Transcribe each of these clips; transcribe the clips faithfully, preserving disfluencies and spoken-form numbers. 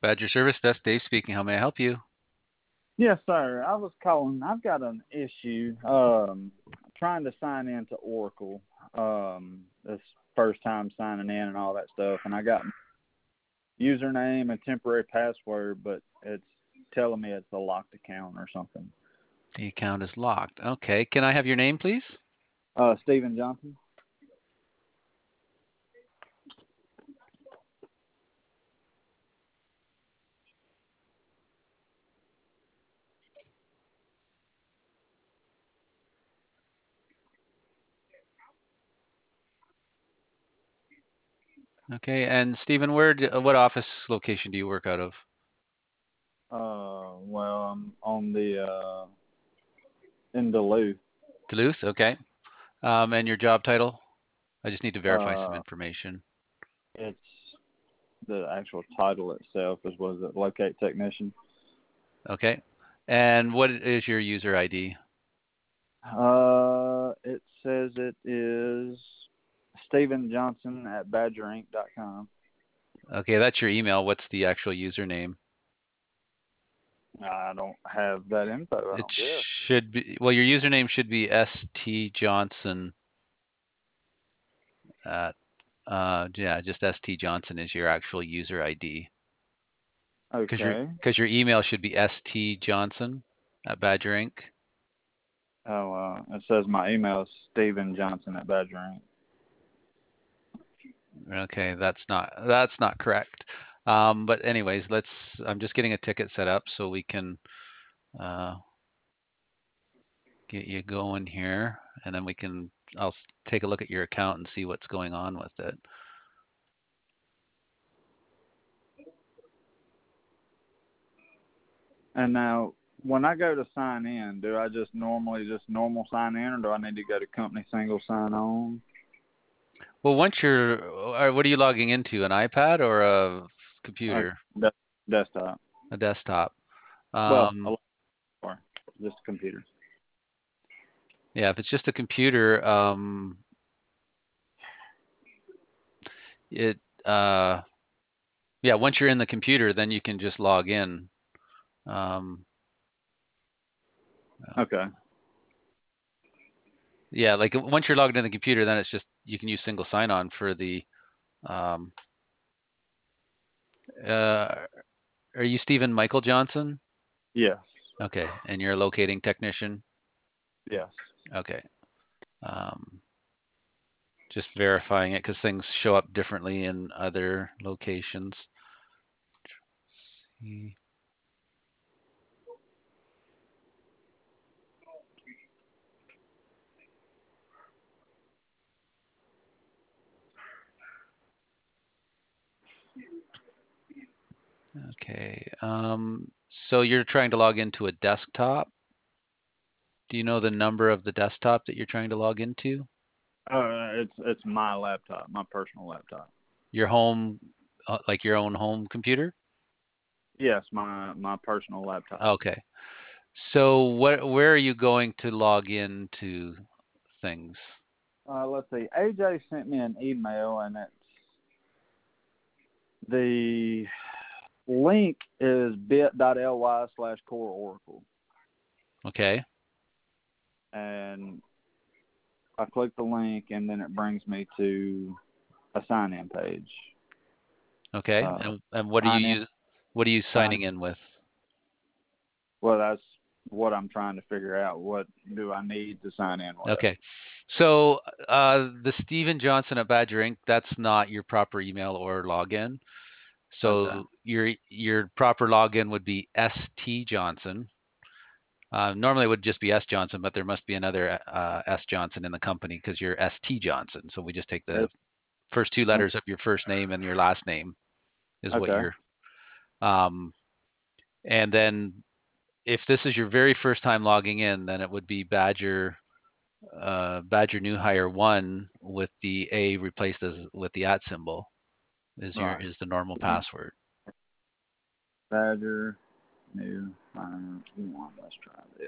Badger Service Desk, Dave speaking. How may I help you? Yes, sir. I was calling. I've got an issue. Um, trying to sign into Oracle. Um, this first time signing in and all that stuff, and I got my username and temporary password, but it's telling me it's a locked account or something. The account is locked. Okay. Can I have your name, please? Uh, Stephen Johnson. Okay. And Stephen, where, d- uh, what office location do you work out of? Uh, well, I'm on the uh in Duluth. Duluth. Okay. Um, and your job title? I just need to verify some Uh, information. it's the actual title itself is was it locate technician. Okay. And what is your user I D? Uh, it says it is Stephen Johnson at badger inc dot com. Okay, that's your email. What's the actual username? I don't have that info, I It don't guess. should be, well, your username should be S T Johnson at, uh, yeah, just S T Johnson is your actual user I D. Because your Okay. because your email should be S T Johnson at Badger Inc. Oh, uh, it says my email is Stephen Johnson at badger inc. Okay, that's not that's not correct. Um, but anyways, let's. I'm just getting a ticket set up so we can uh, get you going here, and then we can. I'll s- take a look at your account and see what's going on with it. And now, when I go to sign in, do I just normally just normal sign in, or do I need to go to company single sign on? Well, once you're, uh, what are you logging into? An iPad or a Uh, computer? de- desktop. A desktop? Well, a Um, laptop or just a computer. yeah, if it's just a computer, um, it uh, yeah, once you're in the computer, then you can just log in. Um, Okay. yeah, like once you're logged in the computer, then it's just you can use single sign-on for the. Um, uh, are you Stephen Michael Johnson? Yes. Okay, and you're a locating technician. Yes. Okay, um, just verifying it because things show up differently in other locations. See. Okay, um, so you're trying to log into a desktop. Do you know the number of the desktop that you're trying to log into? Uh, it's it's my laptop, my personal laptop. Your home, uh, like your own home computer? Yes, my my personal laptop. Okay. So what, where are you going to log into things? Uh, let's see. A J sent me an email, and it's the link is bit.ly slash core oracle, Okay. and I click the link, and then it brings me to a sign-in page. Okay. Uh, And and what are you sign in, use, what are you sign. signing in with? Well, that's what I'm trying to figure out. What do I need to sign in with? Okay. So uh, the Stephen Johnson at Badger Inc, that's not your proper email or login. Okay. So your your proper login would be S T Johnson. Uh, normally it would just be S Johnson, but there must be another uh, S Johnson in the company because you're S T Johnson. So we just take the It's, first two letters of your first name and your last name is what okay. you're. Um, and then if this is your very first time logging in, then it would be Badger uh, Badger New Hire one with the A replaced as with the at symbol is your Right. is the normal password. Badger new fine one. Let's try this.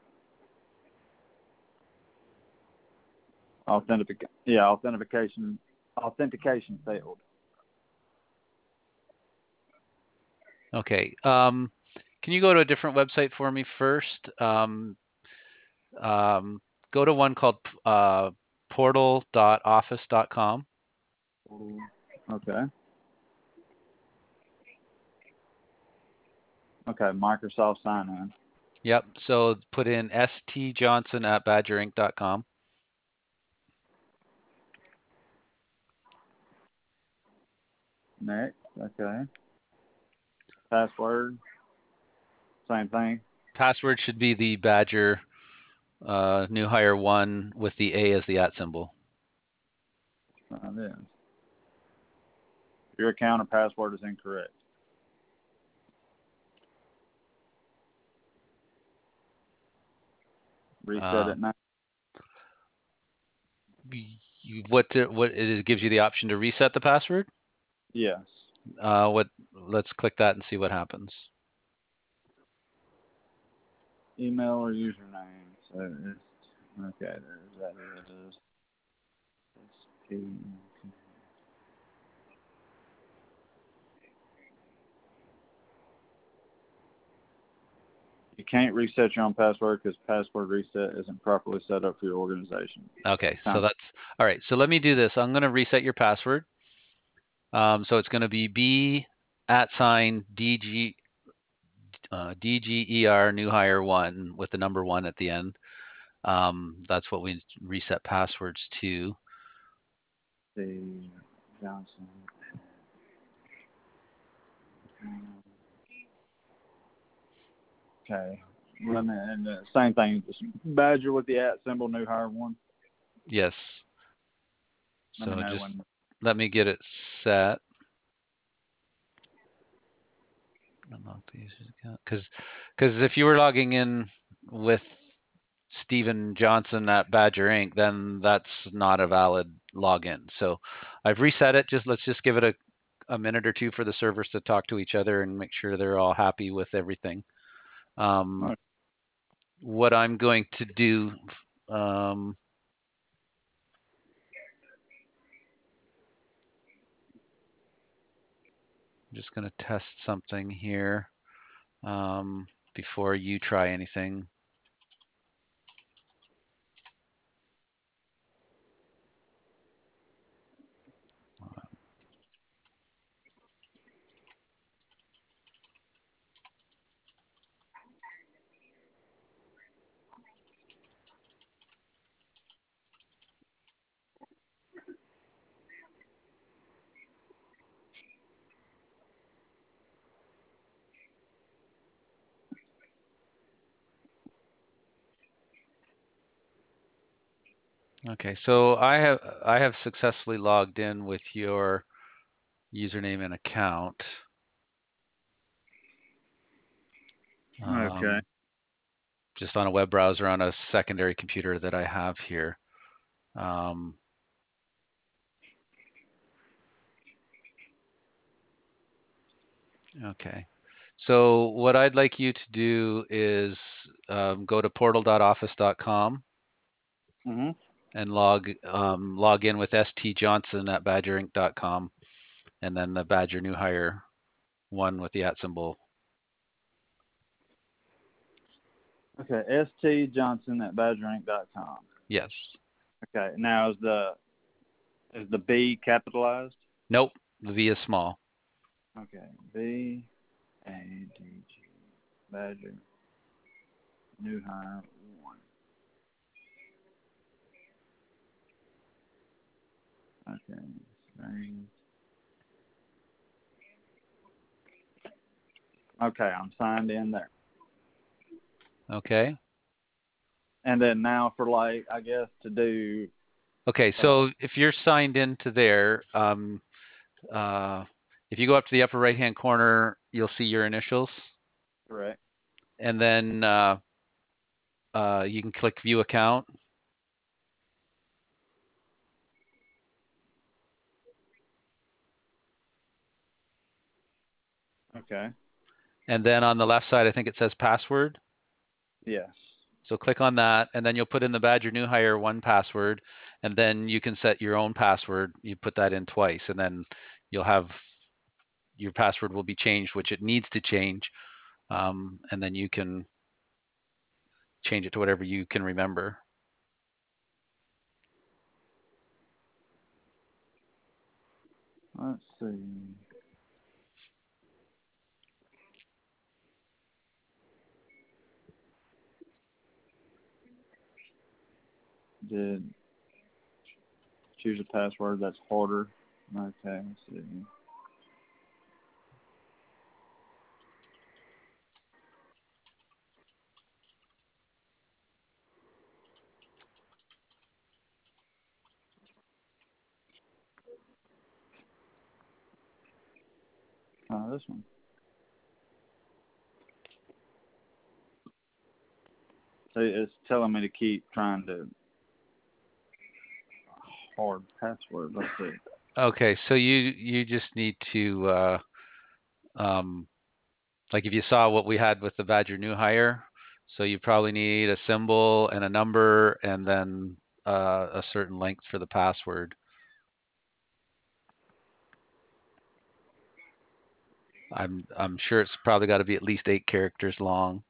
Authentic. Yeah, authentication. Authentication failed. Okay. Um, can you go to a different website for me first? Um, um, go to one called uh, portal dot office dot com. Okay. Okay, Microsoft sign in. Yep. So put in stjohnson at badger inc dot com. Next. Okay. Password. Same thing. Password should be the Badger uh, new hire one with the A as the at symbol. Sign in. Your account or password is incorrect. Reset Uh, it now. you, what what it gives you the option to reset the password? Yes. Uh, what? Let's click that and see what happens. Email or username. So it's okay. There's that. There it is. You can't reset your own password because password reset isn't properly set up for your organization. Okay, so Time. that's all right. So let me do this. I'm going to reset your password. Um, so it's going to be B at sign DG uh, D G E R new hire one with the number one at the end. Um, that's what we reset passwords to. Steve Johnson. Okay. Let me, and the same thing. Just Badger with the at symbol, new hire one. Yes. Let me So know just when. let me get it set. Unlock the user's account. Because because if you were logging in with Steven Johnson at Badger Inc, then that's not a valid login. So I've reset it. Just let's just give it a, a minute or two for the servers to talk to each other and make sure they're all happy with everything. Um, Right. what I'm going to do, um, I'm just going to test something here um, before you try anything. Okay, so I have I have successfully logged in with your username and account. Okay. Um, just on a web browser on a secondary computer that I have here. Um, okay, so what I'd like you to do is um, go to portal dot office dot com Mm-hmm. and log um, log in with stjohnson at badger inc dot com, and then the Badger new hire one with the at symbol. Okay. S T Johnson at badger inc dot com. Yes. Okay. Now is the is the B capitalized? Nope. The V is small. Okay. B A D G Badger new hire one. Okay. Save. Okay, I'm signed in there. Okay. And then now for like I guess to do Okay. uh So if you're signed into there, um, uh, if you go up to the upper right-hand corner, you'll see your initials, correct. and then uh, uh, you can click View Account. Okay. And then on the left side, I think it says Password. Yes. So click on that, and then you'll put in the Badger new hire one password, and then you can set your own password. You put that in twice, and then you'll have your password will be changed, which it needs to change, um, and then you can change it to whatever you can remember. Let's see. Did choose a password that's harder. Okay, let's see. Oh, this one. So it's telling me to keep trying to hard password. Let's see. Okay, so you you just need to uh, um, like if you saw what we had with the Badger new hire, so you probably need a symbol and a number and then uh, a certain length for the password. I'm I'm sure it's probably got to be at least eight characters long.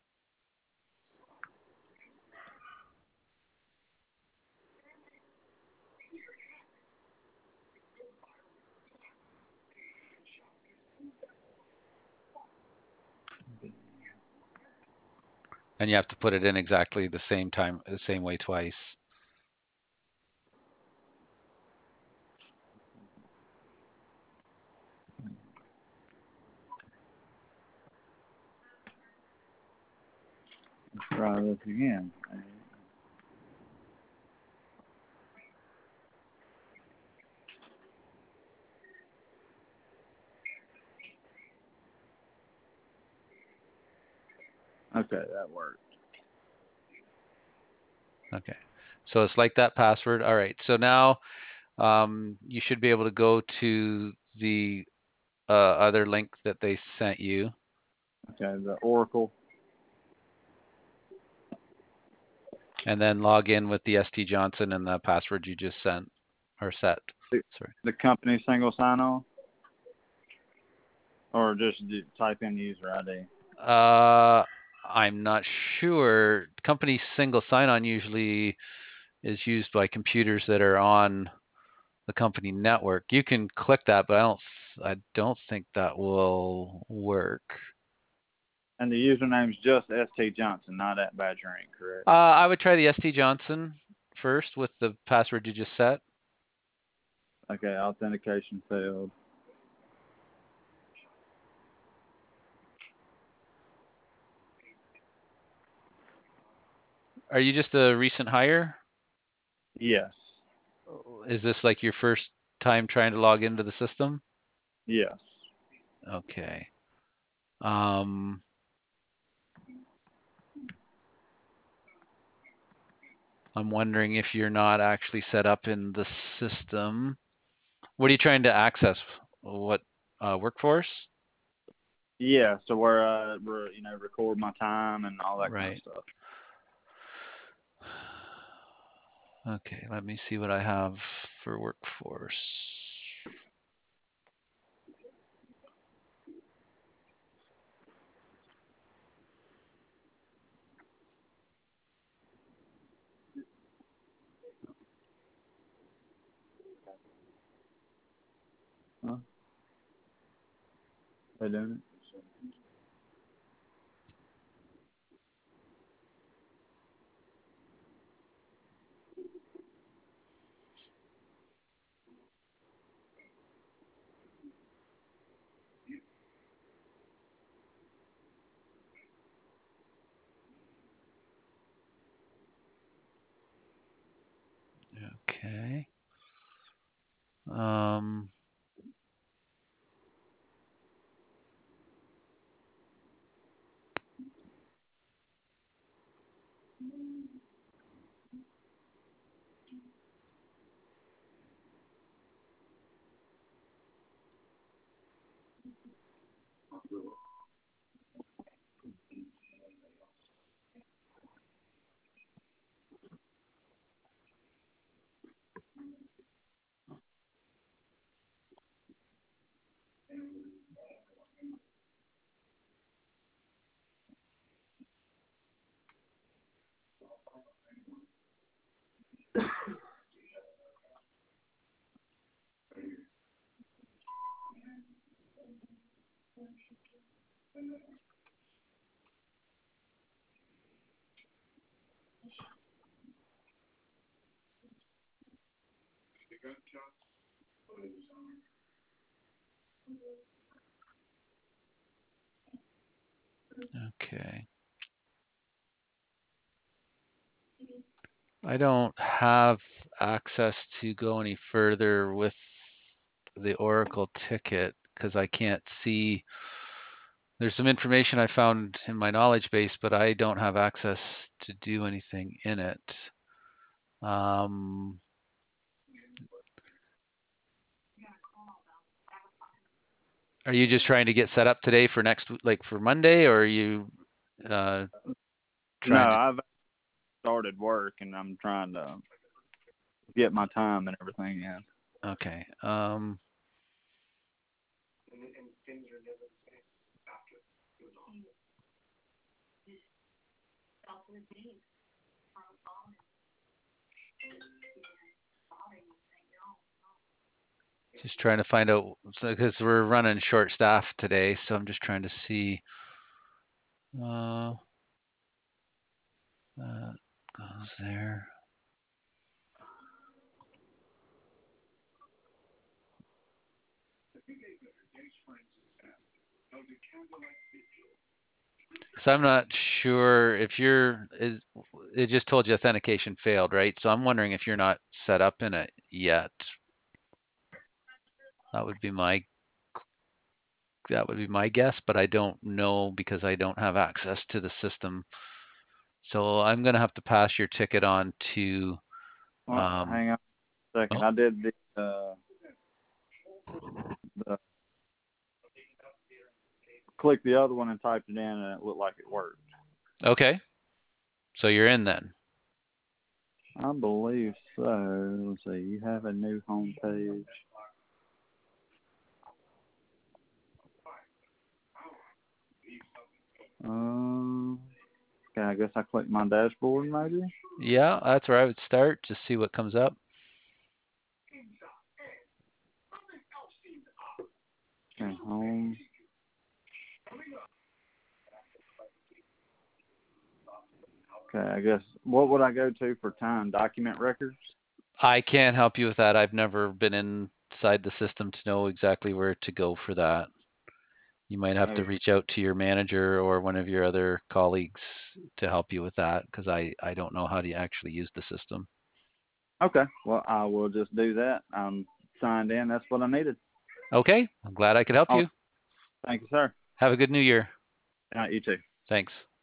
And you have to put it in exactly the same time, the same way twice. Let's try this again. Okay, that worked. Okay, so it's like that password. All right, so now um, you should be able to go to the uh, other link that they sent you. Okay, the Oracle. And then log in with the S T Johnson and the password you just sent or set. The, Sorry. the company single sign-on? Or just do, type in user I D? Uh, I'm not sure. Company single sign-on usually is used by computers that are on the company network. You can click that, but I don't. I don't think that will work. And the username's just S T Johnson, not at Badger Incorporated, correct? Uh, I would try the S T Johnson first with the password you just set. Okay, authentication failed. Are you just a recent hire? Yes. Is this like your first time trying to log into the system? Yes. Okay. Um, I'm wondering if you're not actually set up in the system. What are you trying to access? What uh, workforce? Yeah, so where I, you know, record my time and all that kind of Right. stuff. Okay, let me see what I have for workforce. Huh? They doing it? Okay. Um, Okay. I don't have access to go any further with the Oracle ticket because I can't see. There's some information I found in my knowledge base, but I don't have access to do anything in it. Um, are you just trying to get set up today for next, like for Monday, or are you uh, No, trying to? I've started work and I'm trying to get my time and everything in. Okay. Um, just trying to find out because we're running short staff today, so I'm just trying to see. Uh, that goes there. So I'm not sure if you're, is, it just told you authentication failed, right? So I'm wondering if you're not set up in it yet. That would be my, that would be my guess, but I don't know because I don't have access to the system. So I'm gonna have to pass your ticket on to, Well, um, hang on a second. oh, I did the, uh, the click the other one and typed it in and it looked like it worked. okay. So you're in then. I believe so. Let's see. You have a new home page. Um, okay, I guess I click my dashboard maybe. Yeah, that's where I would start. Just see what comes up. Okay, home. Okay, I guess what would I go to for time? Document records? I can't help you with that. I've never been inside the system to know exactly where to go for that. You might have to Okay. reach out to your manager or one of your other colleagues to help you with that because I, I don't know how to actually use the system. Okay. Well, I will just do that. I'm signed in. That's what I needed. Okay, I'm glad I could help Oh, you. thank you, sir. Have a good new year. Uh, you too. Thanks.